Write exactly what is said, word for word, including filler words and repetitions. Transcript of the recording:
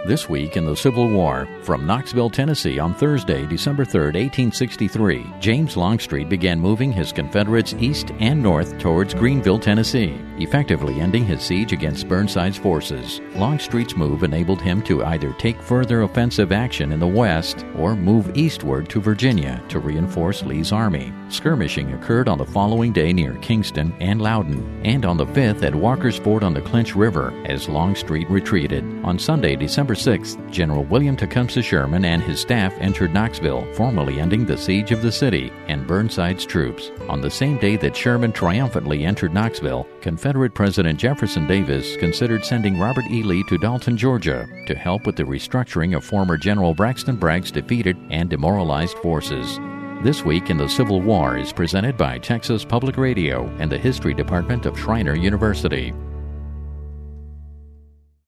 This week in the Civil War, from Knoxville, Tennessee on Thursday, December third, eighteen sixty-three, James Longstreet began moving his Confederates east and north towards Greenville, Tennessee, effectively ending his siege against Burnside's forces. Longstreet's move enabled him to either take further offensive action in the west or move eastward to Virginia to reinforce Lee's army. Skirmishing occurred on the following day near Kingston and Loudon, and on the fifth at Walker's Ford on the Clinch River as Longstreet retreated. On Sunday, December sixth, General William Tecumseh Sherman and his staff entered Knoxville, formally ending the siege of the city and Burnside's troops. On the same day that Sherman triumphantly entered Knoxville, Confederate President Jefferson Davis considered sending Robert E. Lee to Dalton, Georgia, to help with the restructuring of former General Braxton Bragg's defeated and demoralized forces. This Week in the Civil War is presented by Texas Public Radio and the History Department of Schreiner University.